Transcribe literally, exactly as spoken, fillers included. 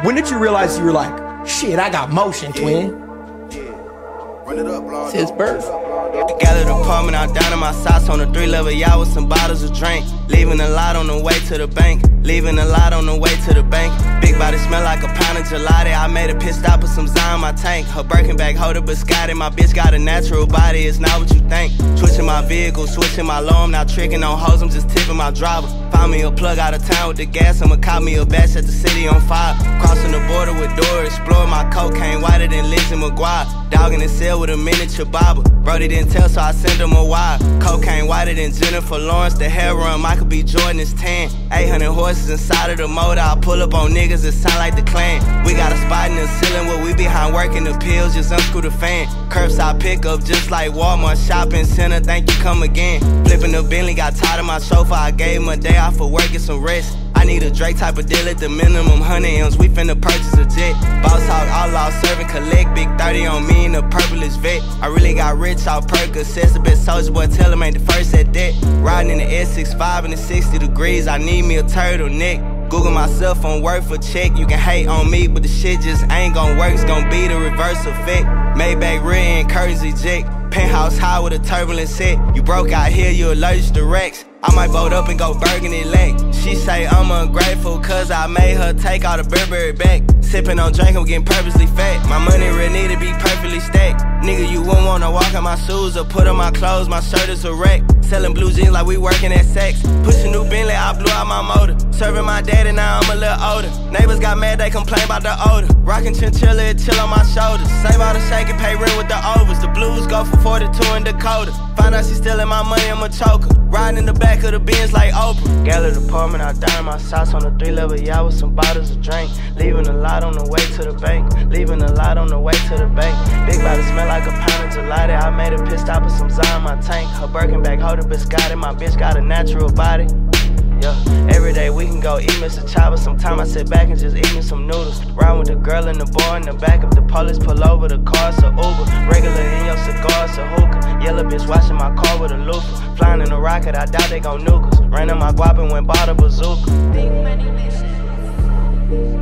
When did you realize you were like, shit, I got motion, twin? Run it up, blonde. Since birth. Gathered apartment, I'm down in my socks on the three level yacht with some bottles of drink. Leaving a lot on the way to the bank. Leaving a lot on the way to the bank. Big body smell like a pound of gelati. I made a pit stop with some Zion in my tank. Her Birkin bag hold a biscotti. My bitch got a natural body, it's not what you think. Switching my vehicle, switching my low. I'm not tricking on hoes, I'm just tipping my driver. Found me a plug out of town with the gas. I'ma cop me a batch at the city on fire. Crossing the border with Dora, exploring my cocaine whiter than Lizzie McGuire. Dog in the cell with a miniature Bible. Brody didn't tell, so I sent him a wire. Cocaine whiter than Jennifer Lawrence. The hair run, Michael B. Jordan is tan. eight hundred horses inside of the motor. I pull up on niggas that sound like the Klan. We got a spot in the ceiling where we behind working the pills. Just unscrew the fan. Curbside pickup just like Walmart shopping center. Thank you, come again. Flipping the Bentley, got tired of my chauffeur. I gave him a day off for work and some rest. I need a Drake type of deal at the minimum, one hundred M's, we finna purchase a jet. Boss hog, outlaw, serving, collect, big thirty on me in the purplish vet. I really got rich off Percocets, the best soldier boy, tell him ain't the first at that. Riding in the S sixty-five in the sixty degrees, I need me a turtleneck. Google myself on work for check, you can hate on me, but the shit just ain't gon' work, it's gon' be the reverse effect. Maybach rear end, curtains eject. Penthouse high with a turbulent set. You broke out here, you allergic to Rex. I might vote up and go burgundy leg. She say I'm ungrateful cause I made her take all the Burberry back. Sippin' on drink, I'm getting purposely fat. My money real need to be perfectly stacked. Nigga, you wouldn't wanna walk in my shoes or put on my clothes, my shirt is a wreck. Selling blue jeans like we working at Saks. Push a new Bentley, I blew out my motor. Serving my daddy, now I'm a little older. Neighbors got mad, they complain about the odor. Rockin' chinchilla, it chill on my shoulders. Save all the shake and pay rent with the overs. The blues go for forty-two in Dakota. Find out she stealing my money, I'm a choker. Riding in the back of the Benz like Oprah. Gathered apartment, I down in my socks on the three level yacht with some bottles of drink. Leaving a lot on the way to the bank. Leaving a lot on the way to the bank. Big body smell like a pound of gelati. I made a pit stop with some Zion in my tank. Her Birkin bag hold a biscotti. My bitch got a natural body. Yeah, every day we can go eat Mister Chopper. Sometimes I sit back and just eat me some noodles. Ride with the girl in the bar in the back. If the police pull over, the car's a Uber. Regular in your cigar, it's a hookah. Yellow bitch washing my car with a loofah. Flying in a rocket, I doubt they gon' nuke us. Ran in my guap and went bought a bazooka. Big money mission.